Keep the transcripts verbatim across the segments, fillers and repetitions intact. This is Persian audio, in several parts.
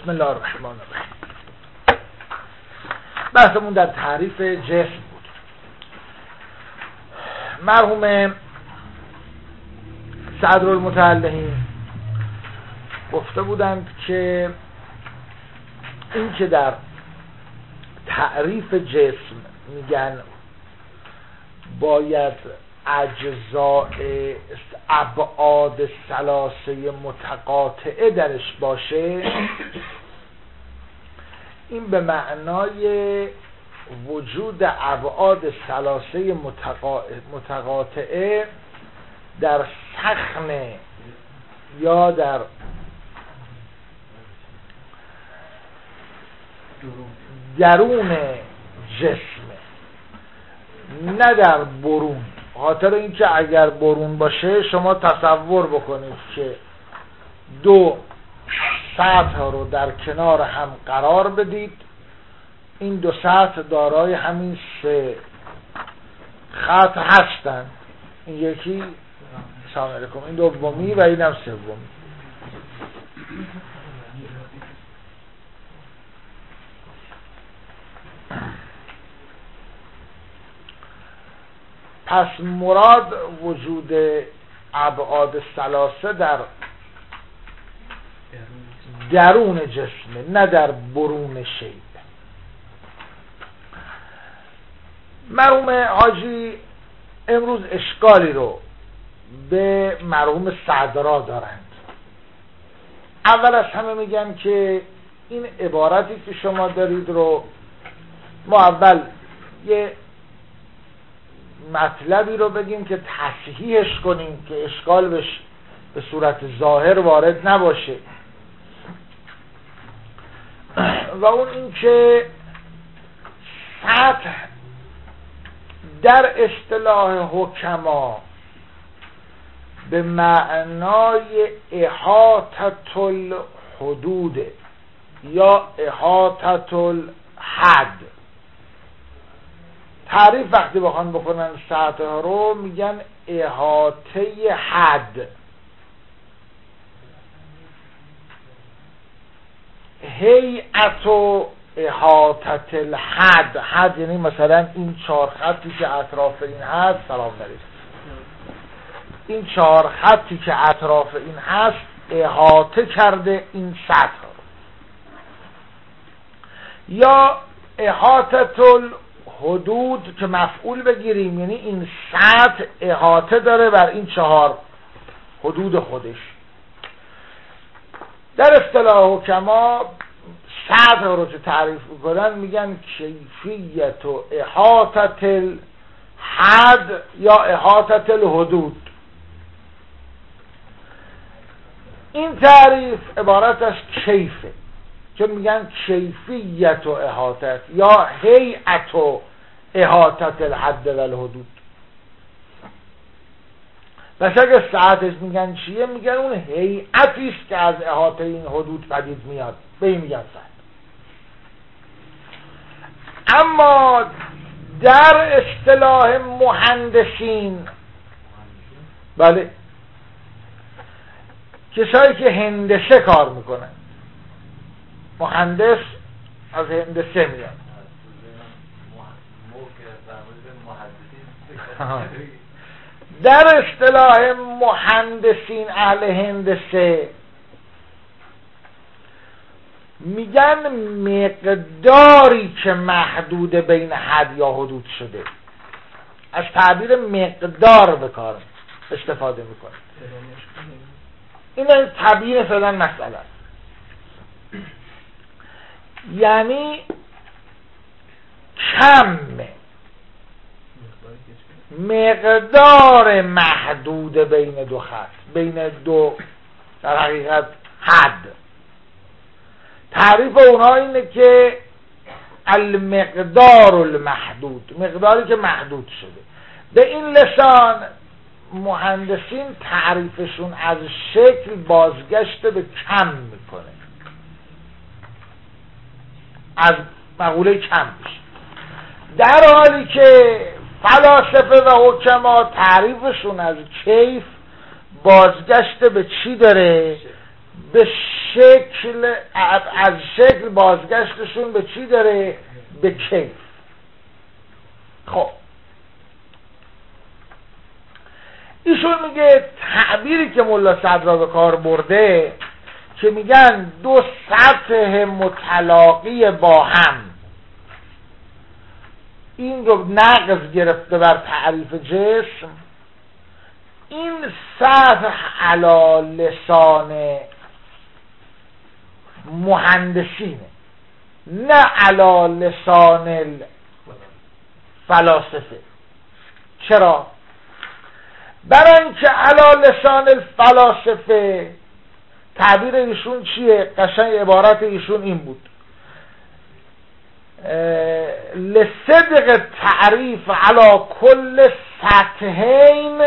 بسم الله الرحمن الرحیم. بحثمون در تعریف جسم بود. مرحوم صدرالمتعلقین گفته بودند که این که در تعریف جسم میگن باید اجزاء ابعاد ثلاثه متقاطعه درش باشه، این به معنای وجود ابعاد ثلاثه متقاطعه در سخن یا در درون جسم، نه در برون. خاطر اینکه اگر برون باشه شما تصور بکنید که دو سطح رو در کنار هم قرار بدید، این دو سطح دارای همین سه خط هستند، این یکی سلام علیکم، این دومی و این هم سومی. پس مراد وجود ابعاد ثلاثه در درون جسمه، نه در برون شیء. مرحوم حاجی امروز اشکالی رو به مرحوم صدرا دارند. اول از همه میگن که این عبارتی که شما دارید رو ما اول یه مطلبی رو بگیم که تصحیحش کنیم که اشکال بش به صورت ظاهر وارد نباشه، و اون این که سطح در اصطلاح حکما به معنای احاطة الحدود یا احاطة الحد. تعریف وقتی بخوان بکنن سطح رو میگن احاطه حد. هیئت و احاطه الحد، حد یعنی مثلا این چهار خطی که اطراف این هست، سلام علیکم، این چهار خطی که اطراف این هست احاطه کرده این سطح رو. یا احاطه حدود که مفعول بگیریم، یعنی این سطح احاطه داره بر این چهار حدود خودش. در اصطلاح حکما سطح رو که تعریف میکنن میگن کیفیت و احاطه الحد یا احاطه الحدود. این تعریف عبارت از کیفه، چون میگن کیفیت و احاطه یا هیئت و احاطه الحد و الحدود. بس اگه ساعتش میگن چیه، میگن اون هیئتی است که از احاطه این حدود پدید میاد، به این میگن ساعت. اما در اصطلاح مهندسین، بله، کسایی که هندسه کار میکنن، مهندس از هندسه میاد، در اصطلاح مهندسین اهل هندسه میگن مقداری که محدود بین حد یا حدود شده، از تعبیر مقدار به کار استفاده میکنه. این تعبیر فعلا مسئله است، یعنی کم مقدار محدود بین دو خط، بین دو در حقیقت حد. تعریف اونها اینه که المقدار المحدود، مقداری که محدود شده. به این لسان مهندسین تعریفشون از شکل بازگشت به کم میکنه، از مقوله کم میشه، در حالی که فلاسفه و حکما تعریفشون از کیف بازگشت به چی داره؟ به شکل از شکل بازگشتشون به چی داره؟ به کیف. خب ایشون میگه تعبیری که ملا صدرا به کار برده که میگن دو سطح متلاقی با هم، این رو نقض گرفته بر تعریف جسم. این سطح علی لسان مهندسینه، نه علی لسان فلاسفه. چرا؟ برای اینکه علی لسان الفلاسفه تعبیر ایشون چیه؟ قشنگ عبارت ایشون این بود: لصدق تعریف علی کل سطحین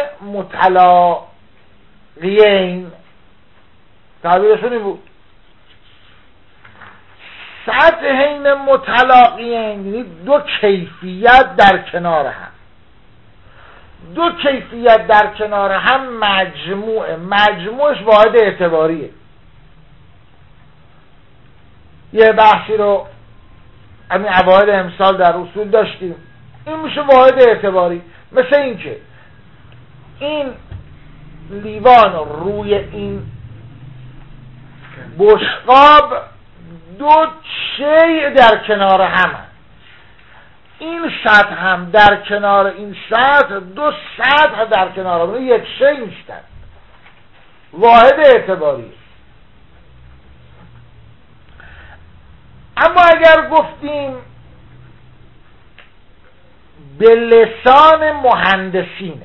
متلاقیین. تعبیرشون این بود: سطحین متلاقیین یعنی دو کیفیت در کنار هم. دو کیفیت در کنار هم مجموعه، مجموعش واحد اعتباریه. یه بحثی رو همین اوایل امسال در اصول داشتیم، این میشه واحد اعتباری. مثل این که این لیوان روی این بشقاب دو شیء در کنار هم هست. این سطح هم در کنار این سطح دو سطح در کنار هم یک شیء نیستن، واحد اعتباری. اما اگر گفتیم به لسان مهندسینه،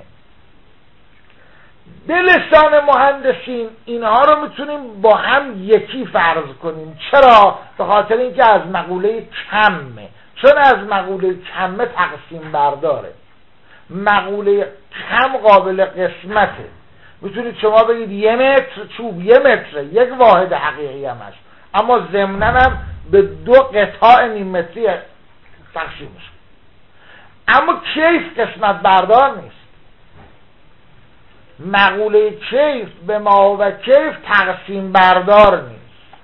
به لسان مهندسین اینها رو میتونیم با هم یکی فرض کنیم. چرا؟ به خاطر اینکه از مقوله کمه. چون از مقوله کمه تقسیم برداره، مقوله کم قابل قسمته. میتونید شما بگید یه متر چوب یه متره، یک واحد حقیقی هم هست، اما ضمناً هم به دو قطاع نیم متری تقسیم میشه. اما کیف قسمت بردار نیست. مقوله کیف به ما و کیف تقسیم بردار نیست.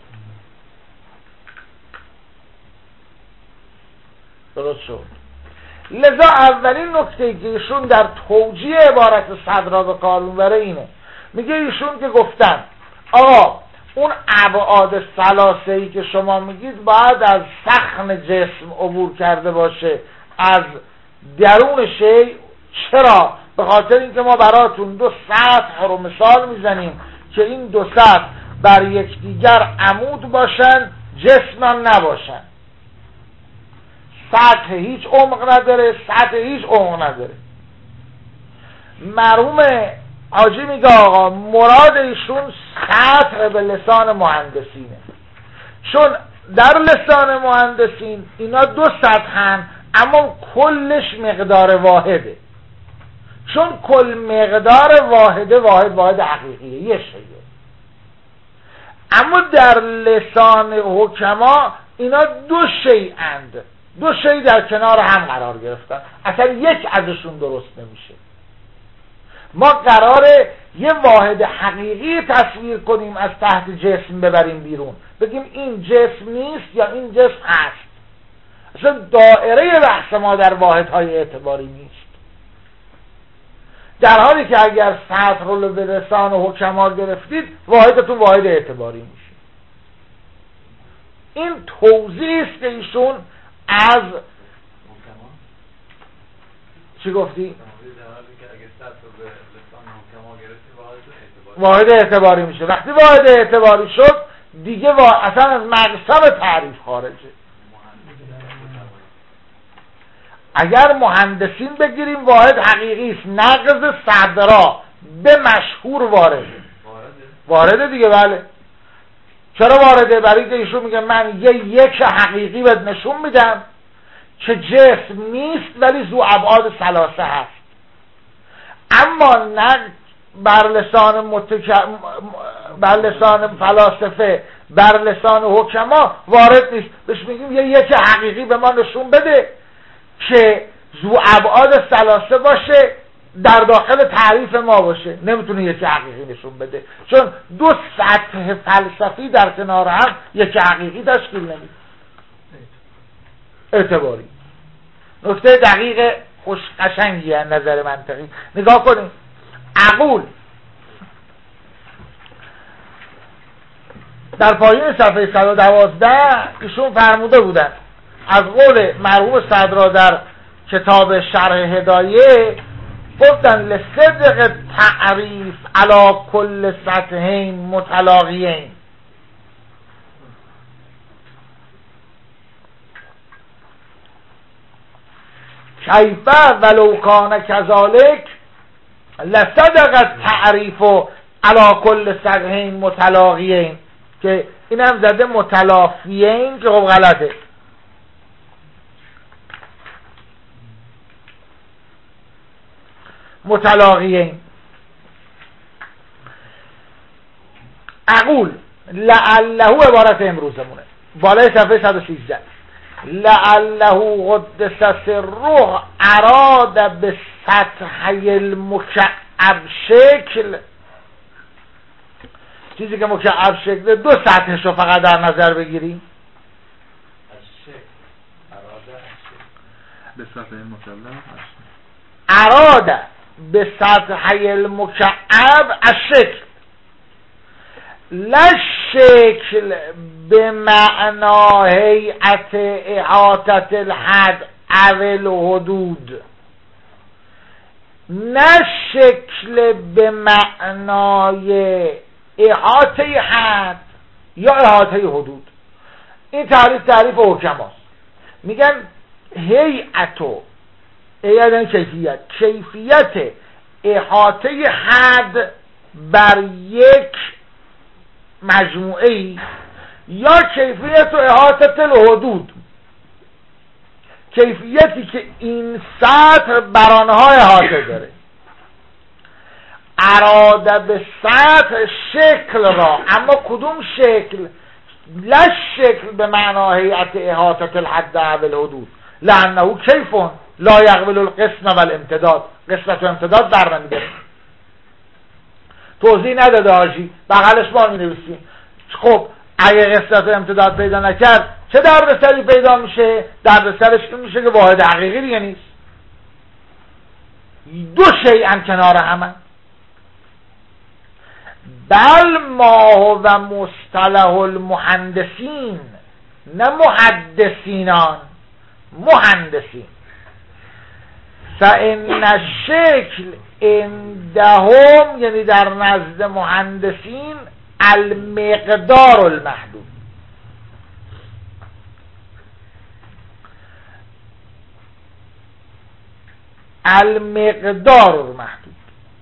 درست شد. لذا اولین نکته که ایشون در توجیه عبارت صدرا به کار میبره اینه، میگه ایشون که گفتن آقا اون ابعاد ثلاثه‌ای که شما میگید باید از سخن جسم عبور کرده باشه، از درون شی. چرا؟ به خاطر اینکه ما براتون دو سطح رو مثال میزنیم که این دو سطح بر یکدیگر عمود باشن، جسم هم نباشن. سطح هیچ عمق نداره، سطح هیچ عمق نداره. مرحوم حاجی میگه آقا مراد ایشون سطح به لسان مهندسینه، چون در لسان مهندسین اینا دو سطحن اما کلش مقدار واحده. چون کل مقدار واحده واحد واحد حقیقیه، یه شیء. اما در لسان حکما اینا دو شیئند، دو شیء در کنار هم قرار گرفتن، اصلا یک ازشون درست نمیشه. ما قراره یه واحد حقیقی تصویر کنیم، از تحت جسم ببریم بیرون، بگیم این جسم نیست یا این جسم هست. اصلا دائره بحث ما در واحدهای اعتباری نیست، در حالی که اگر سطح رو به لسان و حکما گرفتید واحدتون واحد اعتباری میشه. این توضیح است که ایشون از چی گفتی؟ واحد اعتباری میشه. وقتی واحد اعتباری شد دیگه وا... اصلا از مقصد تعریف خارجه. اگر مهندسین بگیریم واحد حقیقی است، نقض صدرا به مشهور وارده. وارده دیگه. بله. چرا وارده؟ برای که ایشون میگه من یه یک حقیقی بهت نشون میدم که جسم نیست ولی ذو ابعاد ثلاثه هست، اما نه بر لسان متک... بر لسان فلاسفه، بر لسان حکما وارد نیست. بهش میگیم یه یک حقیقی به ما نشون بده که ذو ابعاد ثلاثه باشه، در داخل تعریف ما باشه، نمیتونه یکی حقیقی نشون بده، چون دو سطح فلسفی در کنار هم یکی حقیقی تشکیل نمیده. اعتباری نکته دقیق خوش قشنگی از نظر منطقی. نگاه کنید، عقول در پایین صفحه صد و دوازده ایشون فرموده بودن از قول مرحوم صدرا در کتاب شرح هدایه، گفتن لصدق تعریف علی کل سطحین متلاقیین. کیفه ولو کان کذالک لصدق تعریف علی کل سطحین متلاقیین، که این هم زده متلافیین که خب غلطه. متلاقیین. عقول لعله عبارت امروزمونه بالای صفحه صد و سیزده. لعله قدس سره اراد به سطحی المکعب شکل، چیزی که مکعب شکل دو سطحش رو فقط در نظر بگیریم. به سطح المکعب اراد به سطحی المکعب الشکل، لا شکل به معنا هیئت احاطت الحد او الحدود، نه شکل به معنای احاطه حد یا احاطه حدود. این تعریف تعریف حکماست. میگن هیئتو، یعنی کیفیت کیفیت احاطه حد بر یک مجموعه یا کیفیت احاطه الحدود، کیفیتی که این سطح بر آنها احاطه داره. اراده به سطح شکل را، اما کدوم شکل؟ لا شکل به معنای هیئت احاطه الحد و الحدود، لانه کیفون لا یقبل القسم و الامتداد. قسمت و امتداد در نمیده. توضیح نداده حاجی، بغلش ما می نویسیم. خب اگه قسمت و امتداد پیدا نکرد چه دردسری پیدا میشه؟ دردسرش این میشه که واحد حقیقی دیگه نیست. دو شیئن کنار همه. بل ما و مصطلح المهندسین، نه محدثینان، مهندسین. فان الشکل عندهم، یعنی در نزد مهندسین، المقدار المحدود. المقدار المحدود.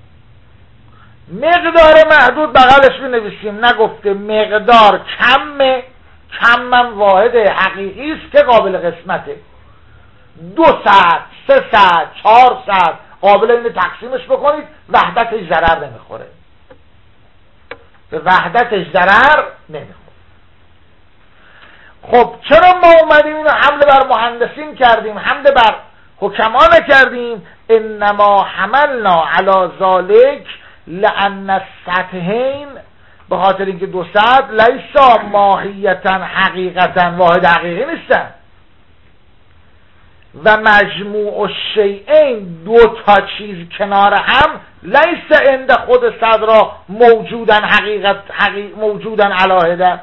مقدار محدود بغلش بنویسیم، نگفته مقدار کمه، کمم واحد حقیقی است که قابل قسمته. دو ساعت، سه ساعت، چهار ساعت قابل اینه تقسیمش بکنید، وحدتش ضرر نمیخوره. به وحدتش ضرر نمیخوره. خب چرا ما اومدیم اینو حمله بر مهندسین کردیم، حمله بر حکما نکردیم؟ انما حملنا علی ذالک لان السطحین، به خاطر اینکه دو سطح لیسا ماهیتا حقیقتا واحد حقیقی نیستن، و مجموع الشیئین دو تا چیز کنار هم لیس عند خود صدرا موجودن حقیقت حقیق موجودن علاهده.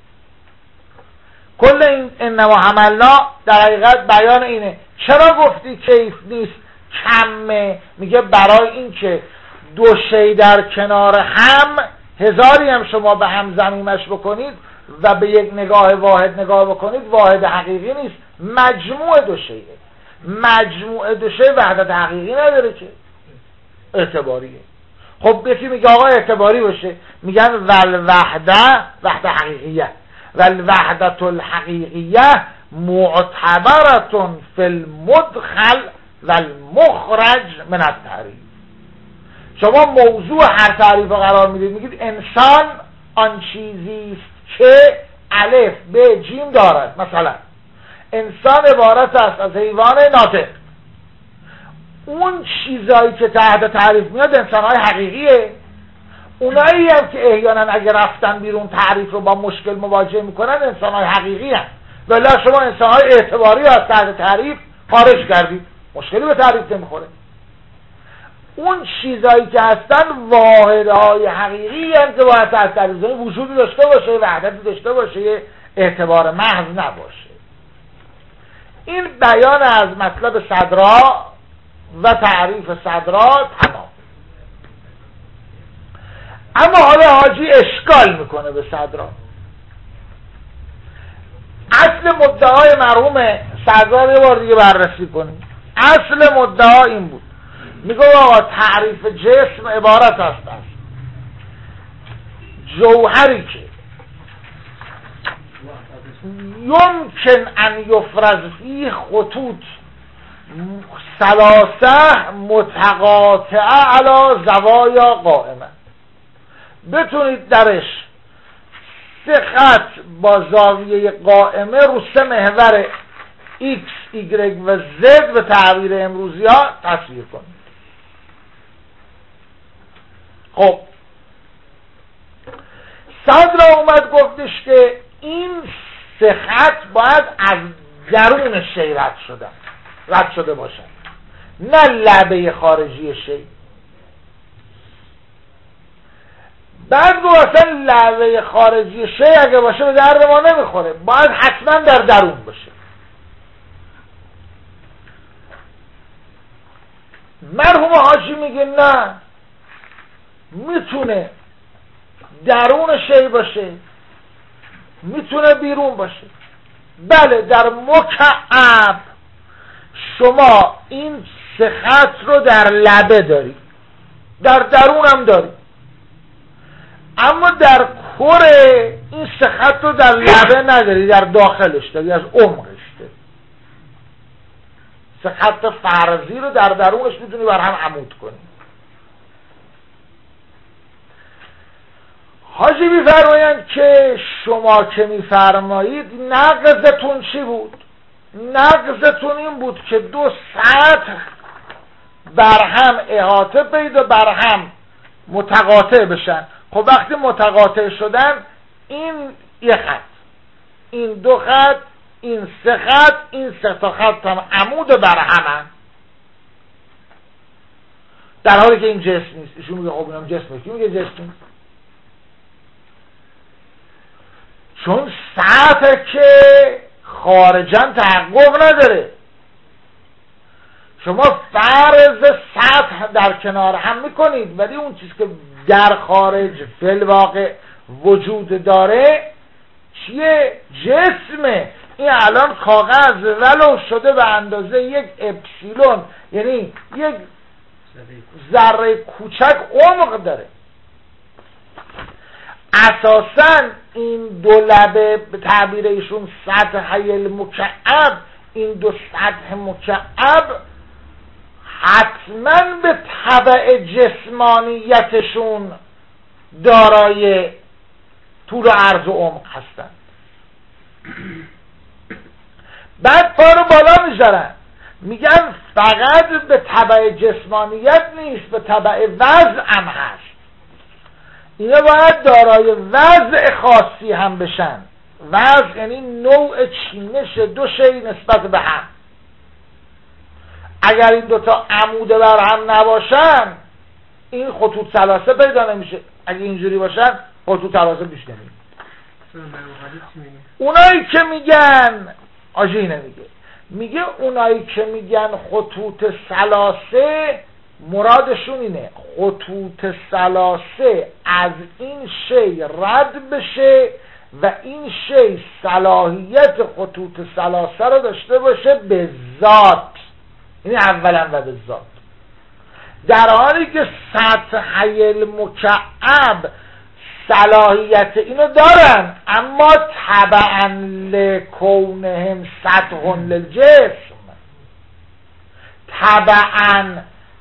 کل این انما حملنا در حقیقت بیان اینه. چرا گفتی کیف نیست، کمه؟ میگه برای این که دو شی در کنار هم، هزاری هم شما به هم ضمیمش بکنید و به یک نگاه واحد نگاه بکنید، واحد حقیقی نیست، مجموع دو شیه. مجموع دو شی وحدت حقیقی نداره که، اعتباریه. خب یکی میگه آقا اعتباری باشه، میگن والوحده وحده حقیقیه، والوحدت الحقیقیه معتبرتون فی المدخل والمخرج من التعریف. شما موضوع هر تعریف قرار میدید، میگید انسان آن چیزی است که الف ب جیم دارد. مثلا انسان عبارت است از حیوان ناطق. اون چیزایی که تحت تعریف میاد انسان‌های حقیقیه. اونایی هم که احیانا اگه رفتن بیرون تعریف رو با مشکل مواجه میکنن انسان‌های حقیقی هستن. ولی شما انسان‌های اعتباری از تحت تعریف خارج کردید، مشکلی به تعریف نمیخوره. اون چیزایی که هستن واحدهای حقیقی هستن که باید تحت تعریف وجودی داشته باشه، وحدتی داشته باشه، اعتبار محض نباشه. این بیان از مطلب صدرا و تعریف صدرا تمام. اما حالا حاجی اشکال میکنه به صدرا. اصل مدعای مرحوم صدرا رو یه بار دیگه بررسی کنیم. اصل مدعا این بود، میگه آقا تعریف جسم عبارت است از جوهری که یمکن ان یفرز فیه خطوط ثلاثه متقاطعه علی زوایا قائمه، بتونید درش سه خط با زاویه قائمه رو سه محور X, Y و Z به تعبیر امروزی ها تصویر کنید. خب صدرا اومد گفتش که این سه خط باید از درون شی رد شدن رد شده باشن، نه لبه خارجی شی. بعد گفت اصلا لبه خارجی شی اگه باشه به درد ما نمیخوره، باید حتما در درون باشه. مرحوم حاجی میگه نه، میتونه درون شی باشه، میتونه بیرون باشه. بله در مکعب شما این سه خط رو در لبه داری، در درون هم داری، اما در کره این سه خط رو در لبه نداری، در داخلش داری، از عمقش داری. سه خط فرضی رو در درونش میتونی بر هم عمود کنی. حاجی میفرمایند که شما که میفرمایید نقضتون چی بود؟ نقضتون این بود که دو سطح بر هم احاطه پیدا بر هم متقاطع بشن. خب وقتی متقاطع شدن این یک خط، این دو خط، این سه خط، این سه تا خط هم عمود بر همن، در حالی که این جسم نیست. ایشون میگه خب اینم جسمه، کی میگه جسم نیست؟ چون سطح که خارجاً تحقق نداره. شما فرض سطح در کنار هم میکنید، ولی اون چیز که در خارج فی‌الواقع وجود داره چیه؟ جسمه. این الان کاغذ ولو شده به اندازه یک اپسیلون، یعنی یک ذره کوچک عمق داره. اساساً این دو لبه به تعبیر ایشون سطحی المکعب، این دو سطح مکعب حتما به طبع جسمانیتشون دارای طول و عرض و عمق هستن. بعد پا رو بالا میذارن، میگن فقط به طبع جسمانیت نیست، به طبع وضع هم هست. اینا باید دارای وضع خاصی هم بشن. وضع یعنی نوع چینش دو شی نسبت به هم. اگر این دوتا عموده بر هم نباشن این خطوط ثلاثه پیدا نمیشه. اگه اینجوری باشن خطوط ثلاثه پیش نمیشه. اونایی که میگن آجی نمیگه، میگه اونایی که میگن خطوط ثلاثه مرادشون اینه خطوط ثلاثه از این شی رد بشه و این شی صلاحیت خطوط ثلاثه رو داشته باشه به ذات، یعنی اولا و به ذات. در حالی که سطحی المکعب صلاحیت اینو دارن، اما تبعا لکونهم سطح للجسم، تبعا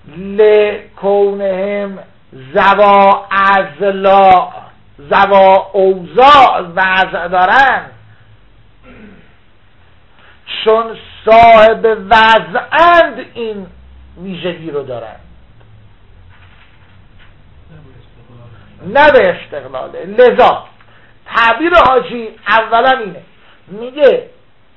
لکونهم زوا ازلا زوا اوضاع وضع دارن، چون صاحب وضعند این ویژگی رو دارن، نه به استقلاله. لذا تعبیر حاجی اولا اینه، میگه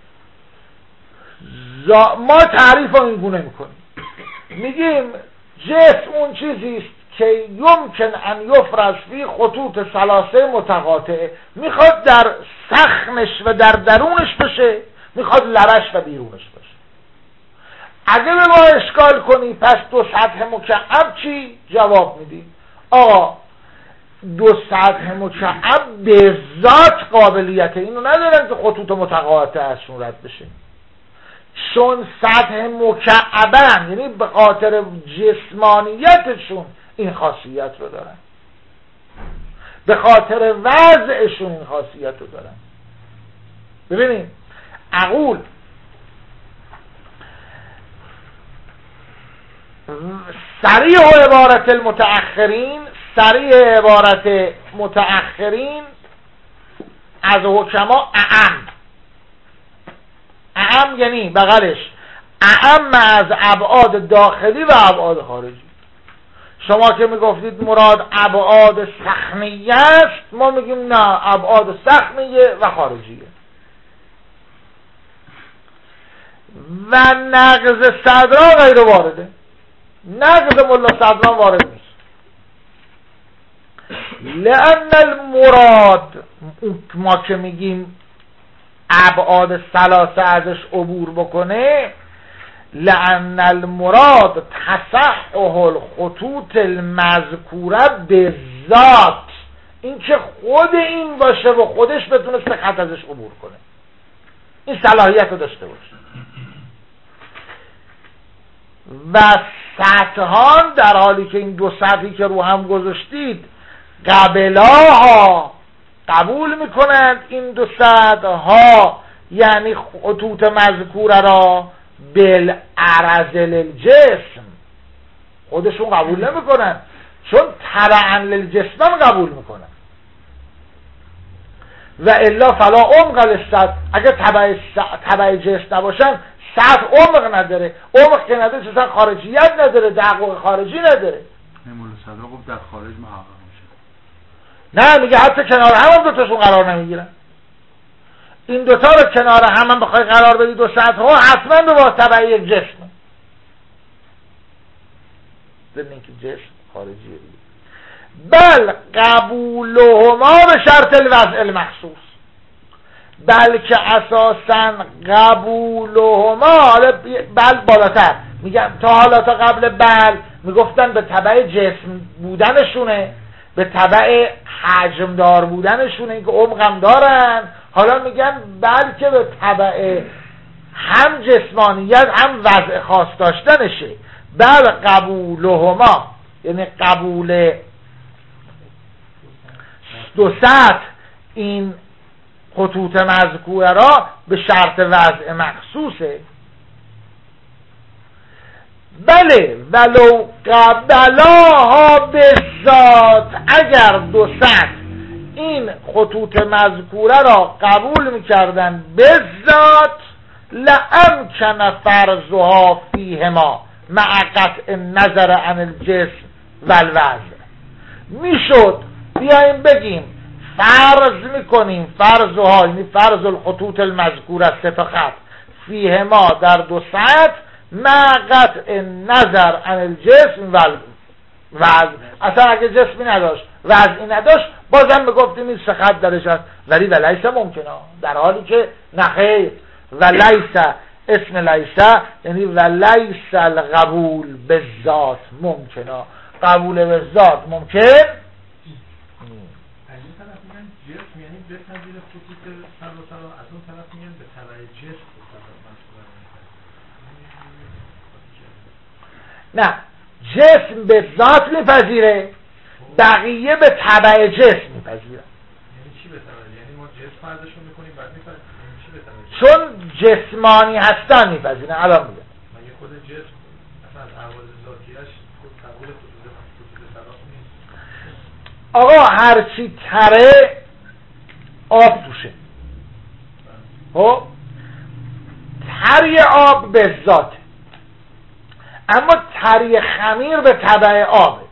ما تعریف رو این گونه میکنیم، میگیم جسم اون چیزیست که یمکن ان یفرز فی خطوط ثلاثه متقاطعه، میخواد در سخنش و در درونش بشه، میخواد لبش و بیرونش بشه. اگه به ما اشکال کنی پس دو سطح مکعب چی؟ جواب میدیم آقا دو سطح مکعب به ذات قابلیت اینو ندارن که خطوط متقاطعه ازشون رد بشه، چون سطح مکعبن، یعنی به خاطر جسمانیتشون این خاصیت رو دارن، به خاطر وضعشون این خاصیت رو دارن. ببینید اقول صریح و عبارت المتأخرین، صریح عبارت متأخرین از حکما اعم، اعم یعنی بغلش اعم از ابعاد داخلی و ابعاد خارجی. شما که میگفتید مراد ابعاد سخنیه است، ما میگیم نه، ابعاد سخنیه و خارجیه. و نقض صدرا غیر وارده، نقض ملا صدرا وارد نیست، لأن المراد ما که میگیم ابعاد ثلاثه ازش عبور بکنه، لأن المراد تصحح الخطوط المذکوره به ذات، این که خود این باشه و خودش بتونسته خط ازش عبور کنه، این صلاحیت رو داشته باشه. و سطحان در حالی که این دو سطحی که رو هم گذاشتید قبلاها قبول میکنند این دو سطحها، یعنی خطوط مذکوره را بالعرض للجسم خودشون قبول نمیکنن، چون تبعا للجسم هم قبول میکنن. و الا فلا عمق للسطح، اگه تبع تبع جسم نباشن سطح عمق نداره، عمق که نداره چیزا خارجیت نداره، تحقق خارجی نداره. مولا صدرا گفت در خارج محقق میشه. نه میگه حتی کنار هم هم دوتاشون قرار نمیگیرن. این دوتا رو کنار هم هم بخوای قرار بدی دو سطح ها، حتما به واسطه یک جسم، ضمن اینکه جسم خارجیه دیگه. بل قبولهما به شرط الوضع المخصوص، بلکه اساسا قبولهما، بل بالاتر میگم، تا حالا تا قبل بل میگفتن به تبع جسم بودنشونه، به تبع حجمدار بودنشونه که عمقم دارن، حالا میگن بلکه به تبع هم جسمانیت هم وضع خاص داشتنشه. بل قبولهما یعنی قبول دو سطح این خطوط مذکوره را به شرط وضع مخصوصه. بله ولو قبلاها به ذات، اگر دو سطح این خطوط مذکوره را قبول میکردن به ذات، لامکن فرضها فیهما مع قطع نظر عن الجسم و الوضع. میشد بیایم بگیم فرض میکنیم فرضها، یعنی فرض الخطوط المذکوره سه تا خط فیهما در دو سطح مع قطع نظر عن الجسم و الوضع، اصلا اگه جسمی نداشت وضعی نداشت بازم بگفتیم این سه خط درش هست، ولی ولیس ممکنه، در حالی که نخیر ولیس اسم لیسه یعنی ولیس القبول به ذات ممکنه، قبول به ذات ممکن از این طرف میگن جسم یعنی بپذیر خطوط سلاسل، از اون طرف میگن به تبع جسم نه، جسم به ذات میپذیره، بقیه به تبع جسم میپذیره. یعنی چی به تبع؟ یعنی ما جسم فرضشون میکنیم بعد میپذیریم، یعنی چی به تبع؟ چون جسمانی هستن میپذیره. الان میگم مگه خود جسم اصلا از احوال ذاتیش قبول خطوط خطوط سلاس نیست؟ آقا هرچی تره آب توشه، خب تری آب به ذات، اما تری خمیر به تبع آبه.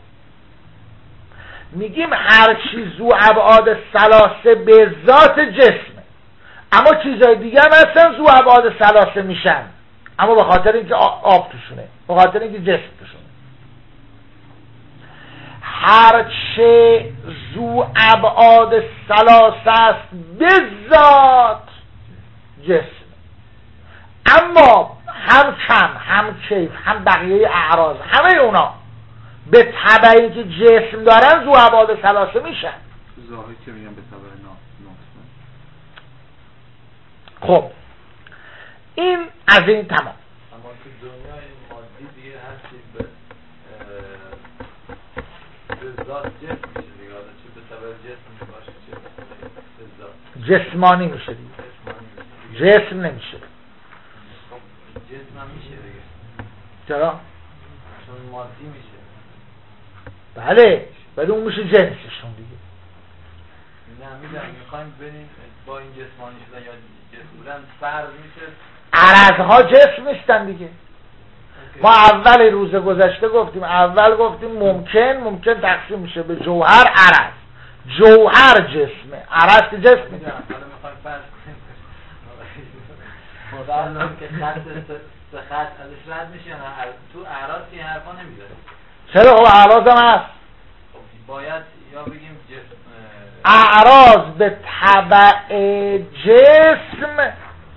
میگیم هر چیز ذو ابعاد ثلاثه به ذات جسمه، اما چیزهای دیگه هم هستن ذو ابعاد ثلاثه میشن، اما به خاطر اینکه آب توشونه، به خاطر اینکه جسم توشونه. هرچه ذو ابعاد ثلاثه است به ذات جسم، اما هم کم هم کیف هم بقیه اعراض همه اونا به تبعی که جسم دارن ذو ابعاد ثلاثه میشن. ظاهر که میگن به تبع ناسم. خب این از این تمام. اما تو دنیای مادی دیگه هر چیز به به ذات جسم میشه دیگه، حالا چه به تبع جسم باشه چه به ذات جسمانی میشه دیگه، جسم نمیشه. خب جسم هم میشه دیگه. چرا؟ چون مادی میشه. بله ولی اون میشه جنسشون دیگه. نه میگم میخوایم ببینیم با این جسمانی شدن یا جسم بودن فرض میشه عرضها جسم نیستن دیگه. ما اول روز گذشته گفتیم، اول گفتیم ممکن ممکن تقسیم میشه به جوهر عرض. جوهر جسمه، عرض که جسم نیست. حالا میخوایم فرض کنیم مدام که خط سه خط ازش رد میشه، تو اعراض که این حرفا نمیذاره. چرا؟ خب اعراض هم هست. باید یا بگیم جسم اعراض به تبع جسم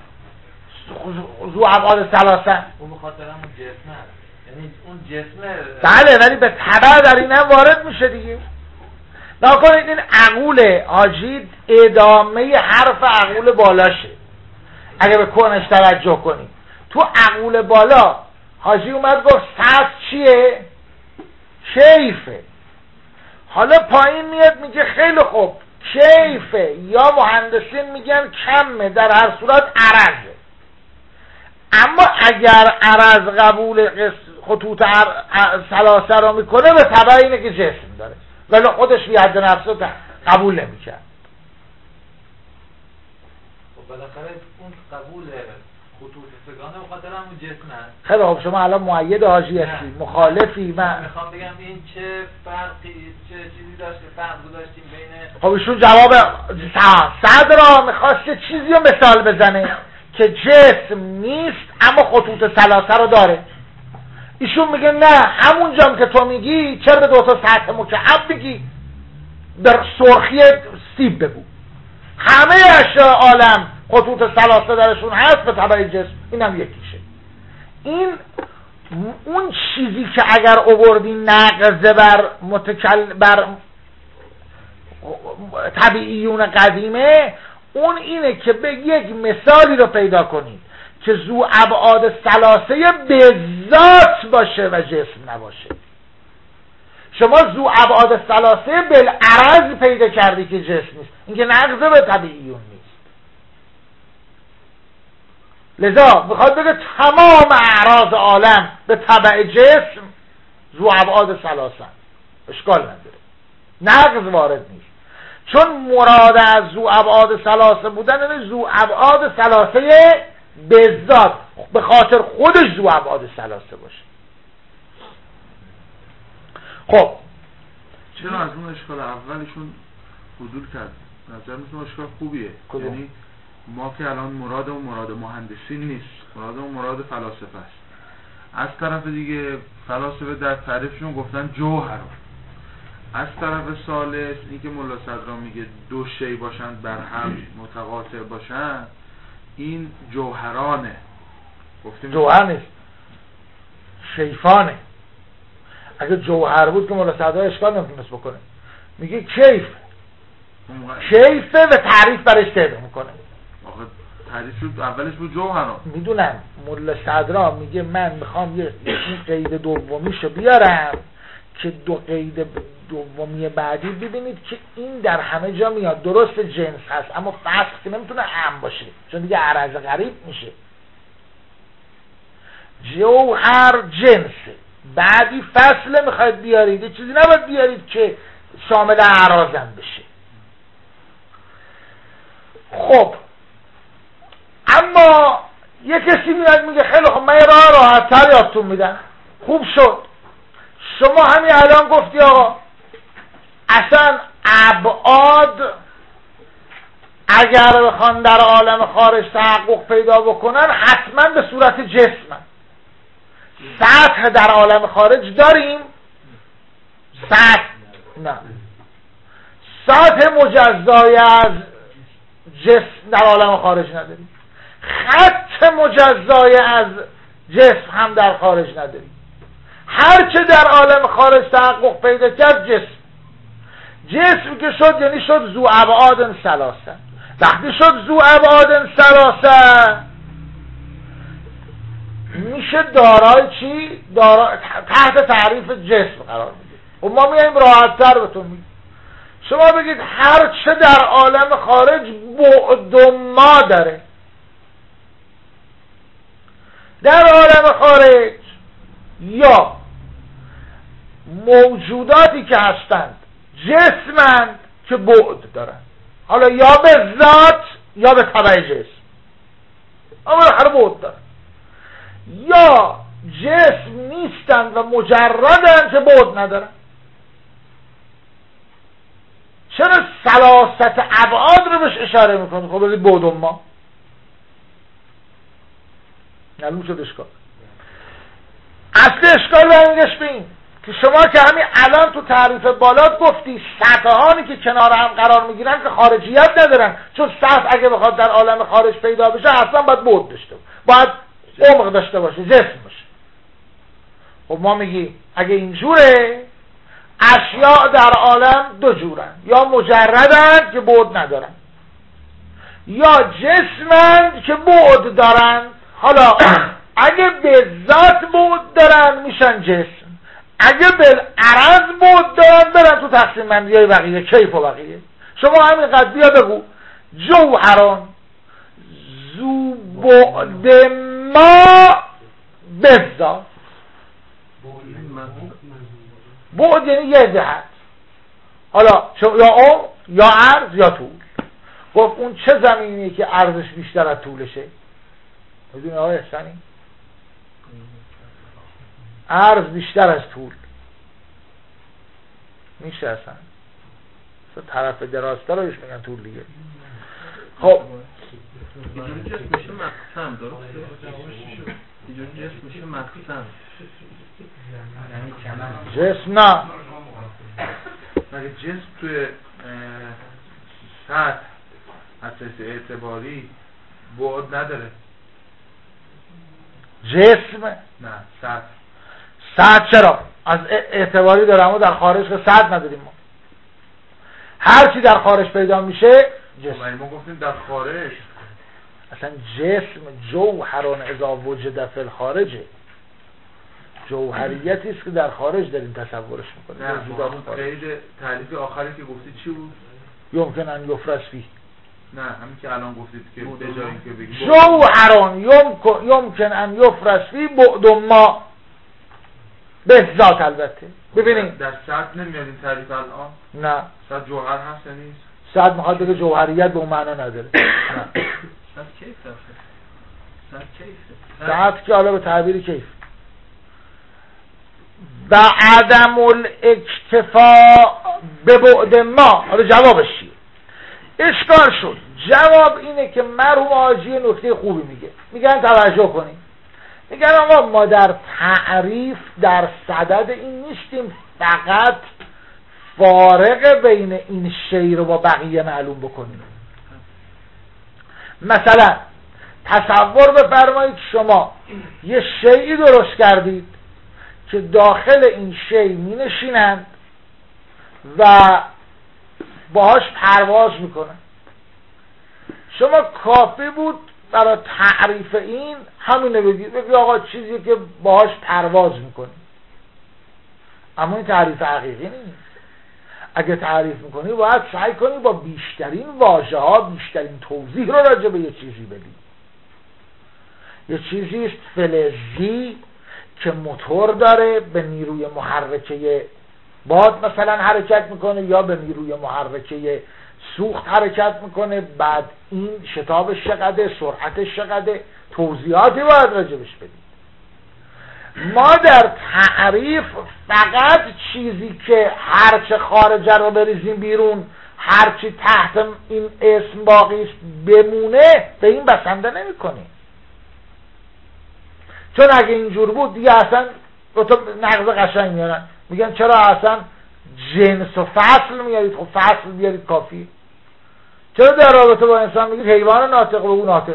ذو ابعاد ثلاثه. اون بخاطر همون جسمه، یعنی اون جسمه. بله ولی به تبع در این هم وارد میشه دیگه. نکنید این عقول حاجی ادامه حرف عقول بالاشه. اگه به کنش توجه کنید تو عقول بالا حاجی اومد گفت سطح چیه؟ کیفه. حالا پایین میاد میگه خیلی خوب کیفه، یا مهندسین میگن کمه، در هر صورت عرضه. اما اگر عرض قبول خطوط ثلاثه را میکنه به تبع اینه که جسم داره، ولی خودش بی حد نفسه قبول نمیکرد. خب بالاخره اون قبول خطوط سگانه به خاطر همون جسم هست. خیلی خب شما الان مؤید حاجی هستی، مخالفی؟ من میخوام بگم این چه فرقی چه چیزی داشت که فرق گذاشتیم بین. خب ایشون جواب صدر میخواست یه چیزی رو مثال بزنه که جسم نیست اما خطوط ثلاثه رو داره. ایشون میگه نه، همون جام که تو میگی چرا به دو تا سطح مکعب بگی؟ در سرخی سیب بگو. همه اشیاء عالم خطوط ثلاثه درشون هست به تبع جسم، اینم یکیشه. این اون چیزی که اگر آوردی نقضه بر متکل بر طبیعیون قدیمه، اون اینه که به یک مثالی رو پیدا کنید که ذو ابعاد ثلاثه به ذات باشه و جسم نباشه. شما ذو ابعاد ثلاثه بالعرض پیدا کردی که جسم نیست، این که نقضه به طبیعیون نیست. لذا میخواد بگه تمام اعراض عالم به تبع جسم ذو ابعاد ثلاثه، اشکال نداره، نقض وارد نیست. چون مراد از ذو ابعاد ثلاثه بودن یعنی ذو ابعاد ثلاثه به ذات، به خاطر خودش ذو ابعاد ثلاثه باشه. خب چرا از اون اشکال اولشون حدود کرد؟ نظر میتونه اشکال خوبیه. کدوم؟ یعنی ما که الان مراد و مراد مهندسی نیست، مراد و مراد فلاسفه است. از طرف دیگه فلاسفه در تعریفشون گفتن جوهر. از طرف ثالث این که ملا صدرا میگه دو شی باشند بر هم متقاطع باشند، این جوهرانه. گفتیم جوهر نیست، شیفانه. اگه جوهر بود که ملا صدرا اشکال نمیتونست بکنه. میگه کیف کیفه و تعریف برش پیدا میکنه. آخه تعریف شد اولش بود جوهران. میدونم ملا صدرا میگه من میخوام یه این قید دومیشو بیارم که دو قید دومی بعدی ببینید که این در همه جا میاد. درست جنس هست اما فصل که نمیتونه هم باشه چون دیگه عرض غریب میشه. جوهر جنسه، بعدی فصله میخواید بیارید، یه چیزی نباید بیارید که شامل اعراضم بشه. خب اما یه کسی میاد میگه خیلی خب من یه راه راحت تر یادتون میدم. خوب شد. شما همین الان گفتی آقا اصلا ابعاد اگر بخوان در عالم خارج تحقق پیدا بکنن حتما به صورت جسمن. سطح در عالم خارج داریم؟ سطح نه. سطح مجزای از جسم در عالم خارج نداریم. خط مجزای از جسم هم در خارج نداریم. هرچه در عالم خارج تحقق پیدا کرد جسم. جسم که شد یعنی شد ذو ابعاد ثلاثه. وقتی شد ذو ابعاد ثلاثه میشه دارای چی؟ دارای تحت تعریف جسم قرار میده. و ما میایم راحت‌تر بهتون میگیم. شما بگید هر چه در عالم خارج بعد و ما داره. در عالم خارج یا موجوداتی که هستند جسمند که بعد دارند، حالا یا به ذات یا به تبع جسم، اما بالاخره بعد دارند. یا جسم نیستند و مجردند که بعد ندارند. چرا ثلاثت ابعاد رو بهش اشاره میکنه؟ خب بگید بعد و ما معلوم شد اشکال. اصل اشکال برمیگشت به این که شما که همین الان تو تعریف بالات گفتی سطحانی که کنار هم قرار میگیرن که خارجیت ندارن، چون سطح اگه بخواد در عالم خارج پیدا بشه اصلا باید بعد داشته باشه، باید عمق داشته باشه، جسم باشه. خب ما میگی اگه اینجوره اشیاء در عالم دو جورن، یا مجردند که بعد ندارن یا جسمند که بعد دارن. حالا اگه به ذات بعد دارن میشن جسم، اگه به عرض بعد دارن برن تو تقسیم بندی های بقیه، کیف و بقیه. شما همین قد بیا بگو جوهران ذو بعد ما به ذات. بعد یعنی یه جهت، حالا یا عمق یا عرض یا طول. گفت اون چه زمینیه که عرضش بیشتر از طولشه؟ میدونی آقای احسانی؟ عرض بیشتر از طول میشه اصلا طرف درازتر رو میگن طول دیگه. خب اینجوری جسم میشه مقسم، درسته؟ اینجوری جسم میشه مقسم، جسم نه. مگه جسم توی سطح اساس اعتباری بعد نداره؟ جسم نه سطح. سطح چرا؟ از اعتباری داره، اما در خارج که سطح نداریم ما. هر چی در خارج پیدا میشه جسم. ما گفتیم در خارج اصلا جسم جوهران اذا وجد فی الخارجه، جوهریتی است که در خارج داریم تصورش میکنیم. نه اون قید تعریف آخری که گفتی چی بود؟ یمکن ان یفرض فیه. نه همین که الان گفتید که به جای اینکه بگید جوهران یمکن یمکن ان یفرض فیه بعد ما به ذات. البته ببینید در سطح نمیاد این تعریف الان. نه سطح جوهر هست یا نیست؟ سطح میخواد بگه جوهریت به اون معنا نداره. نه سطح کیف داره. سطح کیف. سطح که حالا به تعبیر کیف و عدم الاکتفاء به بعد ما. حالا جوابش چیه؟ اشکال شد. جواب اینه که مرحوم حاجی نکته خوبی میگه، میگن توجه کنیم. میگن آقا ما در تعریف در صدد این نیستیم فقط فارق بین این شی رو با بقیه معلوم بکنیم. مثلا تصور بفرمایید شما یه شیئی درست کردید که داخل این شی می نشینند و باهاش پرواز میکنن. شما کافی بود برای تعریف این همینه بگی بگی آقا چیزی که باهاش پرواز میکنی. اما این تعریف حقیقی نیست. اگه تعریف میکنی باید سعی کنی با بیشترین واژه ها بیشترین توضیح رو راجع به یه چیزی بدی. یه چیزی است فلزی که موتور داره، به نیروی محرکه باد مثلا حرکت میکنه یا به نیروی محرکه سوخت حرکت میکنه. بعد این شتابش چقدر، سرعتش چقدر، توضیحاتی باید راجبش بدید. ما در تعریف فقط چیزی که هرچه خارجه رو بریزیم بیرون، هرچی تحت این اسم باقی است بمونه، به این بسنده نمی کنیم. چون اگه اینجور بود دیگه اصلا دو تا نقض قشنگ میارن، میگن چرا اصلا جنس و فصل میارید؟ خب فصل بیارید کافی. چرا در رابطه با انسان میگید حیوان ناطق بگو ناطق؟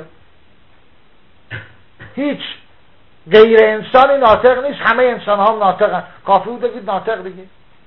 هیچ غیر انسانی ناطق نیست، همه انسان ها ناطقن، کافی بود بگید ناطق دیگه.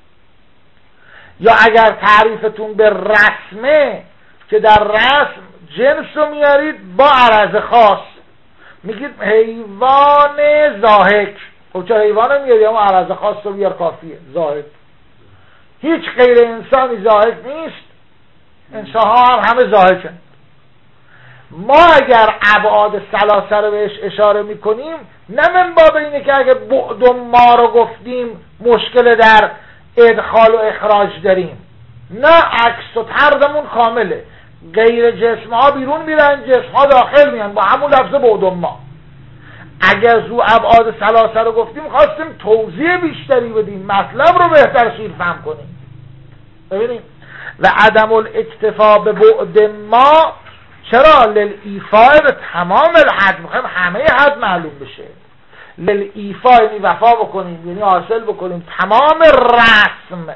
یا اگر تعریفتون به رسمه که در رسم جنس رو میارید با عرض خاص، میگید حیوان ضاحک. خب چه حیوان رو میاری اما عرض خاص رو بیار کافیه. ضاحک هیچ غیر انسانی ضاحک نیست، انسان ها هم همه ضاحکن. ما اگر ابعاد ثلاثه رو بهش اشاره میکنیم نه من باب اینه که اگه بعد ما رو گفتیم مشکل در ادخال و اخراج داریم، نه عکس و طردمون کامله. غیر جسم ها بیرون میرن، جسم ها داخل میان با همون لفظ بعد ما. اگر زو ابعاد ثلاثه رو گفتیم خواستیم توضیح بیشتری بدیم، مطلب رو بهتر شیر فهم کنیم. ببینیم و عدم الاکتفا به بعد ما چرا؟ للایفاء به تمام الحد، میخوایم همه حد معلوم بشه. للایفاء یعنی وفا بکنیم، یعنی حاصل بکنیم تمام رسم.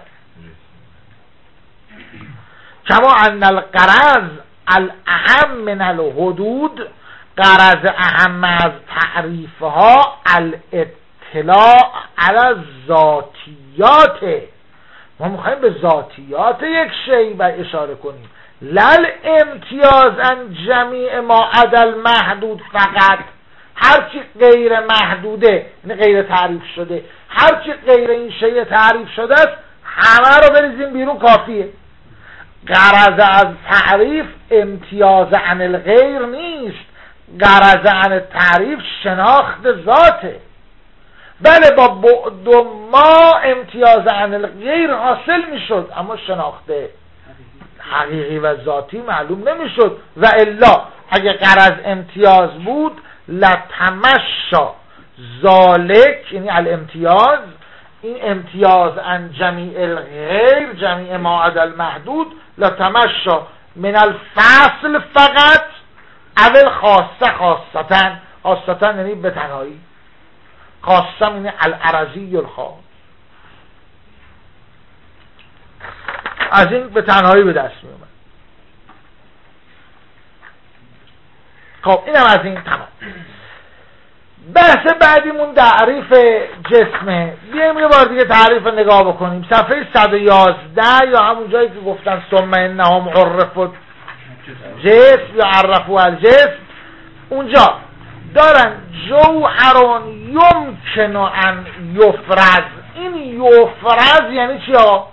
کما ان الغرض الاهم من الحدود، غرض اهم از تعریفها الاطلاع علی الذاتیات، ما میخوایم به ذاتیات یک شیء اشاره کنیم. لل امتیاز ان جمیع ما عدا المحدود فقط، هرچی غیر محدوده یعنی غیر تعریف شده، هرچی غیر این شیء تعریف شده است همه رو بریزیم بیرون کافیه. غرض از تعریف امتیاز عن الغیر نیست، غرض عن تعریف شناخت ذاته. بله با بعد ما امتیاز عن الغیر حاصل میشد، اما شناخت حقیقی و ذاتی معلوم نمیشد. و الا اگه غرض امتیاز بود لتمشا ذالک، یعنی الامتیاز، این امتیاز عن جمیع الغیر جمیع ما عدا المحدود، لتمشا من الفصل فقط اول خاصه خاصتن، خاصتن یعنی به تنهایی، خاصه یعنی العرضی الخاص، از این به تنهایی به دست می اومد. خب اینم از این تمام. بحث بعدیمون تعریف جسمه. بیایم یه بار دیگه تعریف نگاه بکنیم. صفحه صد و یازده یا همون جایی که گفتن ثم انهم عرفوا جسم یا عرفوا الجسم، اونجا دارن جوهرون یمکن ان یفرز. این یفرز یعنی چی ها؟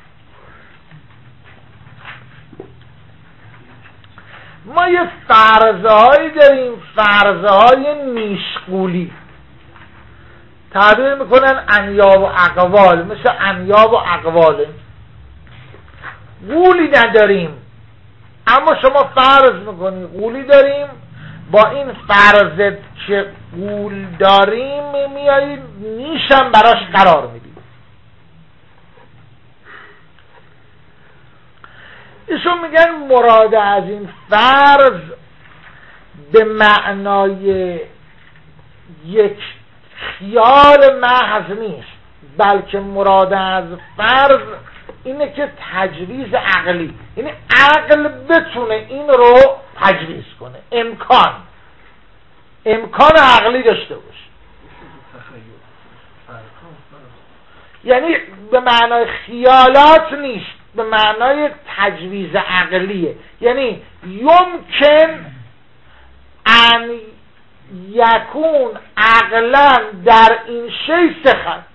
ما یه فرضه هایی داریم، فرضه های میشغولی، تعبیر میکنن انیاب و اقوال، مثل انیاب و اقواله. قولی نداریم اما شما فرض میکنی قولی داریم، با این فرضت که قول داریم میایید نیشم براش قرار میدید. ایشون میگن مراد از این فرض به معنای یک خیال محض نیست، بلکه مراد از فرض اینه که تجویز عقلی، یعنی عقل بتونه این رو تجویز کنه، امکان امکان عقلی داشته باشه. یعنی به معنای خیالات نیست، به معنای تجویز عقلیه. یعنی یمکن ان یکون عقلا در این شی صحت.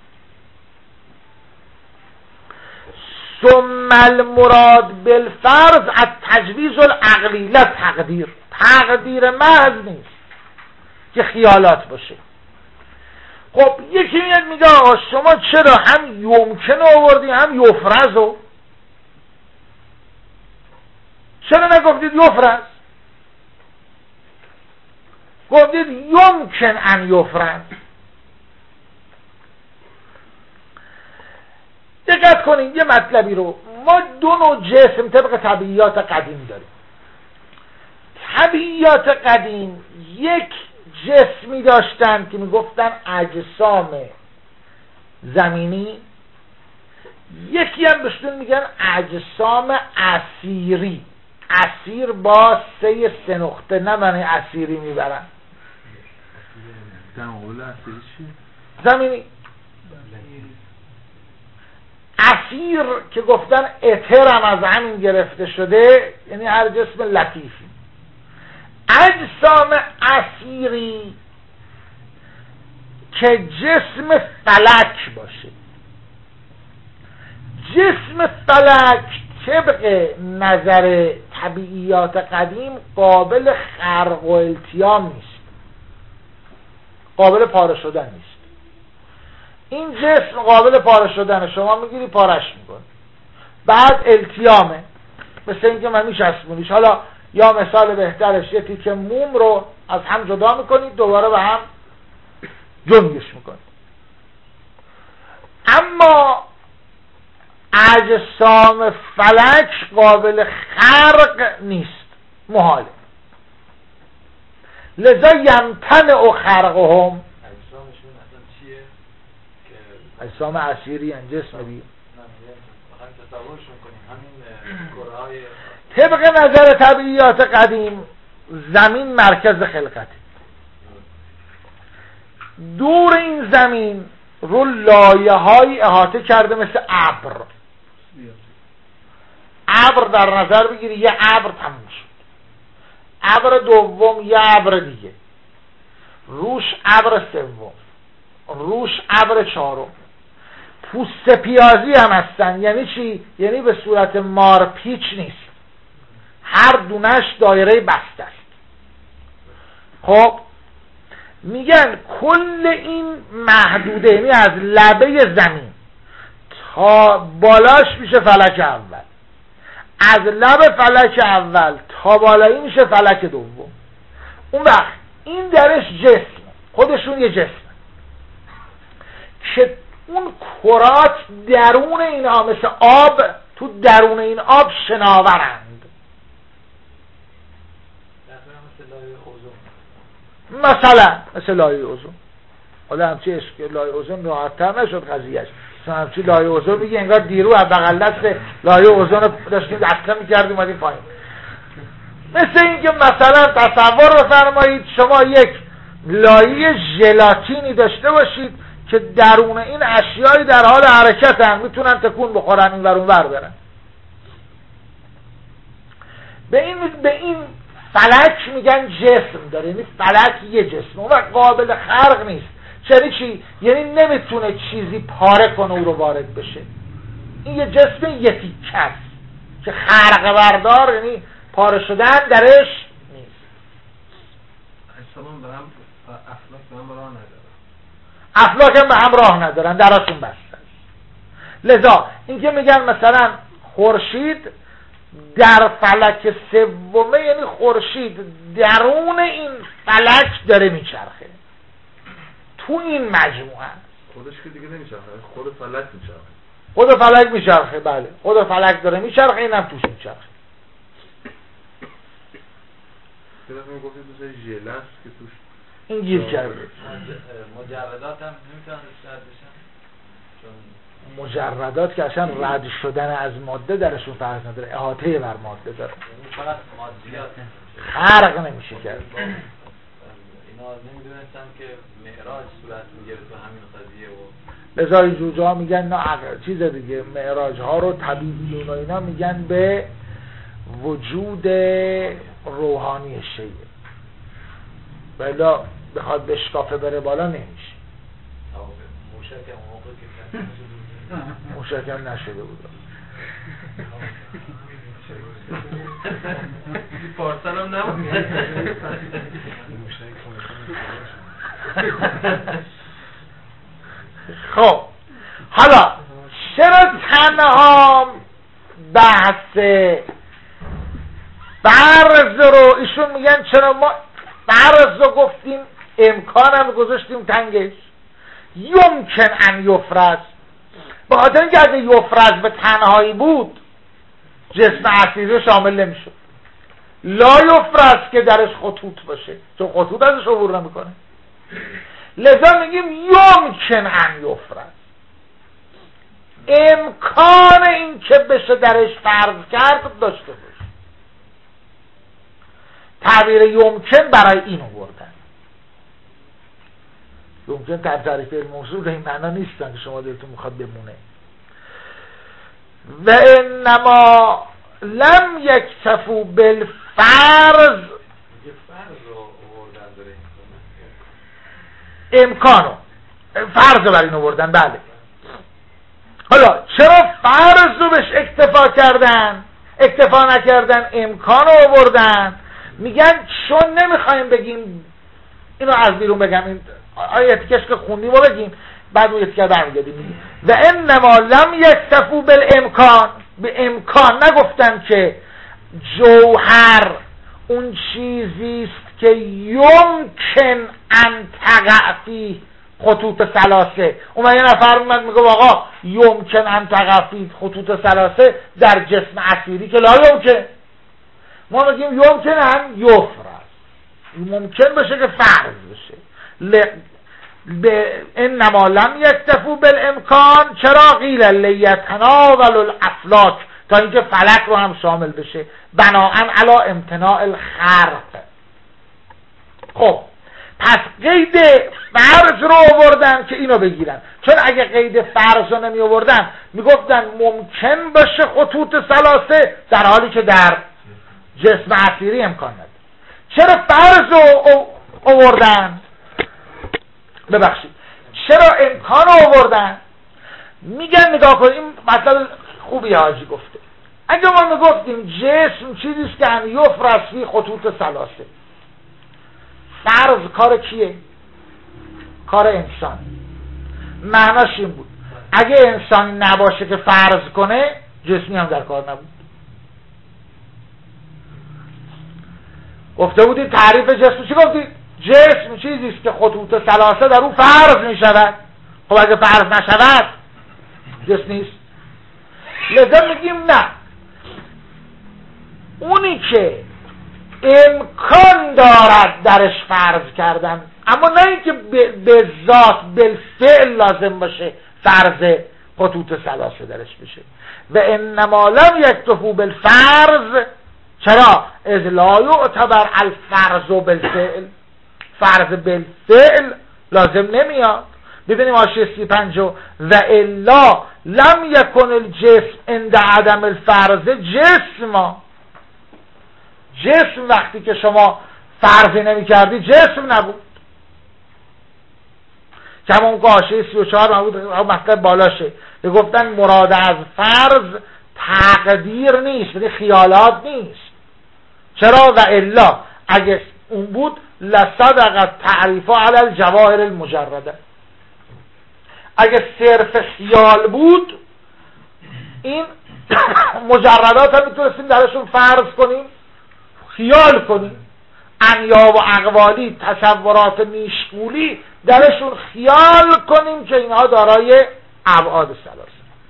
ثم المراد بالفرض التجویز العقلی لا تقدیر، تقدیر محض نیست که خیالات باشه. خب یکی میاد میگه آقا شما چرا هم یمکن آوردی هم یفرزو؟ چرا نگفتید یفرز؟ گفتید یمکن ان یفرز. دقت کنید یه مطلبی رو، ما دو نوع جسم طبق طبیعیات قدیم داریم. طبیعیات قدیم یک جسمی داشتن که میگفتن اجسام زمینی، یکی هم بهشون میگن اجسام اسیری. اسیر با سه سه نقطه، نه معنی اسیری میبرن. در مقابل اسیری چیه؟ زمینی. اسیر که گفتن اتر هم از همین گرفته شده، یعنی هر جسم لطیفی. اجسام اسیری که جسم فلک باشه. جسم فلک طبق نظر طبیعیات قدیم قابل خرق و التیام نیست، قابل پاره شدن نیست. این جسم قابل پاره شدن، شما میگیری پارش میکنی، بعد التیامه، مثل اینکه من میشسمونیش. حالا یا مثال بهترش یه تیکه موم رو از هم جدا میکنید، دوباره به هم جنگش میکنید. اما اجسام فلک قابل خرق نیست، محاله. لذا یمتنع و خرقهم. اجسامشون اصلا چیه؟ که اجسام اسیری ان جسم دیگه. مثلا تصورشون کنیم همین کره‌های طبق نظر طبیعیات قدیم زمین مرکز خلقته. دور این زمین رو لایه های احاطه کرده مثل ابر. ابر در نظر بگیری، یه ابر تموم شد، ابر دوم یه ابر دیگه، روش ابر سوم، روش ابر چهارم. پوست پیازی هم هستن. یعنی چی؟ یعنی به صورت مارپیچ نیست، هر دونش دایره بسته است. خب میگن کل این محدوده، یعنی از لبه زمین تا بالاش میشه فلک اول، از لب فلک اول تا بالایی میشه فلک دوم. اون وقت این درش جسم، خودشون یه جسم که اون کرات درون اینها مثل آب، تو درون این آب شناورند. مثلا مثل لایه اوزون. حالا همچی اشکال لایه اوزون راحت‌تر نشد قضیهش. مثلا همچی لایه اوزون میگه انگار دیرو از بغل دست لایه اوزون رو داشتیم اصلا میکردیم اومدیم پایین. مثل این که مثلا تصور بفرمایید شما یک لایه ژلاتینی داشته باشید که درون این اشیایی در حال حرکتن، میتونن تکون بخورن، این ور اون ور برن. به این به این فلک میگن جسم داره، یعنی فلک یه جسم، اون وقت قابل خرق نیست. چرا چی؟ یعنی نمیتونه چیزی پاره کنه او رو وارد بشه. این یه جسم یه تیکه است که خرق بردار، یعنی پاره شدن درش نیست. اجسام به هم افلاک به هم راه ندارن، افلاک هم به هم راه ندارن، دراشون بسته. لذا اینکه میگن مثلا خورشید در فلک سومه، یعنی خورشید درون این فلک داره میچرخه، تو این مجموعه. خودش که دیگه نمیچرخه، خود فلک میچرخه. خود فلک میچرخه، بله، خود فلک داره میچرخه، اینم توش میچرخه. که دفعه میگفتید مثلا ژله است که توش این گیر کرده. مجردات هم نمیتونن رد بشن، چون مجردات که اصلا رد شدن از ماده درشون فرق نداره، احاطه بر ماده داره، فقط مادیات خرق نمیشه کرد. اینا نمیدونستن که معراج صورت میگیره تو همین قضیه و لذا این جوجه میگن نه عقل چیز دیگه، معراج ها رو طبیعیون و اینا میگن به وجود روحانی شیء، بلا بخواد بشکافه بره بالا نمیشه. موشک هم موقع که موشک هم نشده بود. پارسال هم نبود. خب حالا چرا تنها بحث برز رو ایشون میگن چرا ما برز رو گفتیم امکانم گذاشتیم تنگش، یمکن ان یفرض، به خاطر اینکه اگه یفرز به تنهایی بود جسم اصیلی شامل نمیشد. لا یفرز که درش خطوط باشه، چون خطوط ازش عبور نمیکنه. لذا میگیم یمکن ان یفرز، امکان این که بشه درش فرض کرد داشته باشه. تعبیر یمکن برای این آوردن. یمکن در تعریف الموصول این معنا نیستن که شما دلتون میخواد بمونه. و انما لم یکتفوا بالفرض، امکانو فرض بر این آوردن. بله، حالا چرا فرض رو بهش اکتفا کردن، اکتفا نکردن امکانو آوردن؟ میگن چون نمیخوایم بگیم، اینو از بیرون بگم، این آیه تیکش که خوندیم رو بگیم بعد اون یکی برمیگردیم. و انما لم یکتفوا بالامکان، به امکان نگفتن که جوهر اون چیزیست که یمکن ان تقع فی خطوط ثلاثه. اون یه نفر اومد میگه آقا یمکن ان تقع فی خطوط ثلاثه در جسم اصیلی که لا یمکن. ما میگیم یمکن ان یفرض، ممکن بشه که فرض بشه. ل... به انما لم یکتفوا بالامکان، چرا؟ قیل لیتناول الافلاک، تا اینکه فلک رو هم شامل بشه، بناءً علی امتناع الخرق. خب پس قید فرض رو آوردن که اینو بگیرن، چون اگه قید فرض رو نمی آوردن میگفتن ممکن باشه خطوط ثلاثه در حالی که در جسم اصیلی امکان نداره. چرا فرض رو آوردن؟ ببخشید چرا امکان رو آوردن؟ میگن نگاه کنیم، این مطلب خوبی حاجی گفته. اگه ما میگفتیم جسم چیزیست که ان یفرض فی خطوط ثلاثه، فرض کار کیه؟ کار انسان. معناش این بود اگه انسانی نباشه که فرض کنه، جسمی هم در کار نبود. گفته بودید تعریف جسم چی گفتید؟ جسم چیزیست که خطوط ثلاثه در اون فرض می شود. خب اگه فرض نشود جسم نیست. لذا میگیم نه، اونی که امکان دارد درش فرض کردن، اما نه اینکه به ذات بالفعل لازم باشه فرض خطوط ثلاثه درش بشه. و انما لم یکتفوا بالفرض، چرا؟ از لا یعتبر الفرض بالفعل، فرض بالفعل لازم نمیاد. ببینیم حاشیه سی و پنج و الا لم یکن الجسم عند عدم الفرض جسم. جسم وقتی که شما فرضی نمی کردی جسم نبود. کما اون که حاشیه سی و چهار بود مطلب بالاشه، گفتن مراد از فرض تقدیر نیست، یعنی خیالات نیست. چرا؟ و الا اگه اون بود لصدق تعریف علی الجواهر المجرده. اگه صرف خیال بود این مجردات هم میتونستیم درشون فرض کنیم، خیال کنیم، انیا و اقوالی، تصورات میشمولی درشون خیال کنیم که اینها دارای ابعاد ثلاثه.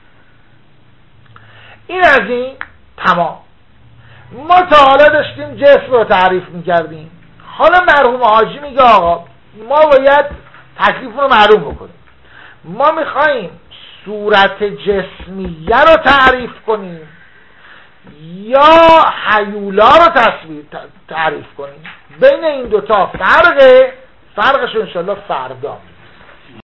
این از این تمام. ما تا حالا داشتیم جسم رو تعریف میکردیم. حالا مرحوم حاجی میگه آقا ما باید تکلیف رو معلوم بکنیم. ما میخواییم صورت جسمیه رو تعریف کنیم یا هیولا رو تصویر تعریف کنیم. بین این دوتا فرقه، فرقش انشالله فردا